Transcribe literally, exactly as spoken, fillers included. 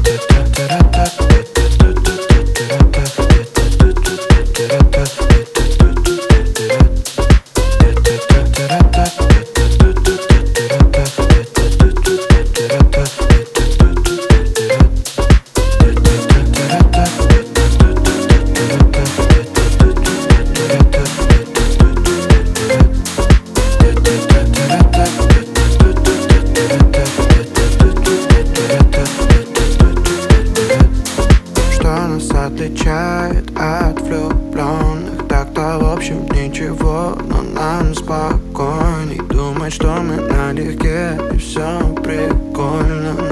Отличает от влюбленных. Так-то в общем ничего, но нам спокойней думать, что мы налегке и все прикольно.